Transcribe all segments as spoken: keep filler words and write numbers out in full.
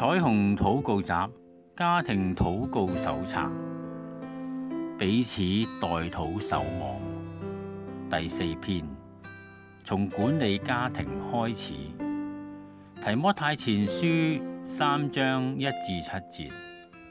彩虹禱告集家庭禱告手冊，彼此代禱守望，第四篇，從管理家庭開始。提摩太前書三章一至七節。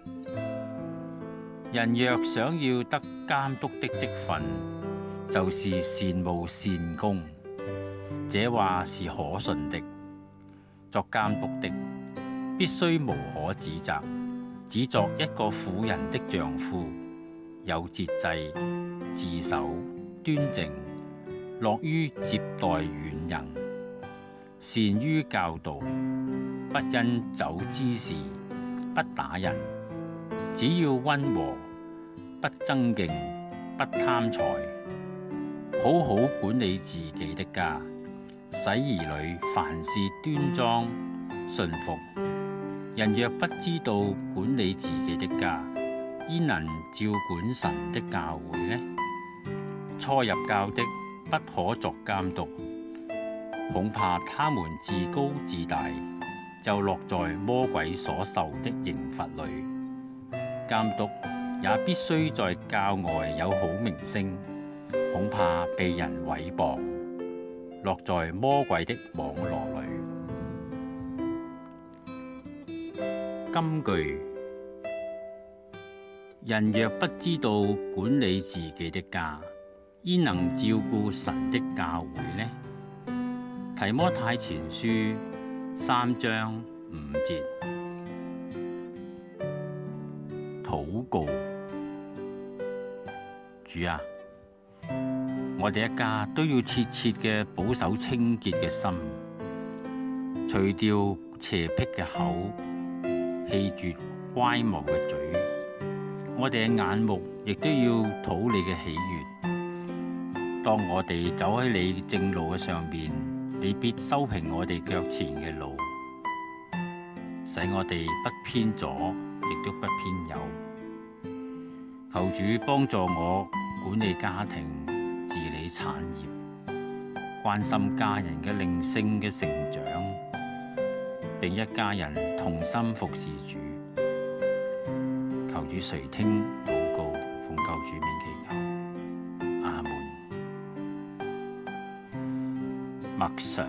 人若想要得監督的職分，就是善務善工，這話是可信的。作監督的必須無可指責，只作一個婦人的丈夫，有節制、自守、端正，樂於接待遠人，善於教導，不因酒滋事，不打人，只要溫和，不爭競，不貪財，好好管理自己的家，使兒女凡事端莊順服。人若不知道管理自己的家，焉能照管神的教會呢？初入教的不可作監督，恐怕他們自高自大，就落在魔鬼所受的刑罰裏。監督也必須在教外有好名聲，恐怕被人毀謗，落在魔鬼的網羅裏。金句：人若不知道管理自己的家，焉能照顧神的教會呢？提摩太前書三章五節。禱告：主啊，我哋一家都要切切嘅保守清潔嘅心，除掉邪僻嘅口，棄絕乖謬嘅嘴。我哋嘅眼目亦都要討你嘅喜悅。當我哋走喺你正路嘅上邊，你必修平我哋腳前嘅路，使我哋不偏左，亦都不偏右。求主幫助我管理家庭、治理產業，關心家人嘅靈性嘅成長，並一家人同心服侍主。求主垂聽禱告，奉救主名祈求，阿門。默想：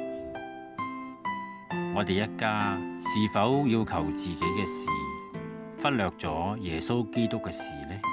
我哋一家是否要求自己嘅事，忽略咗耶穌基督嘅事呢？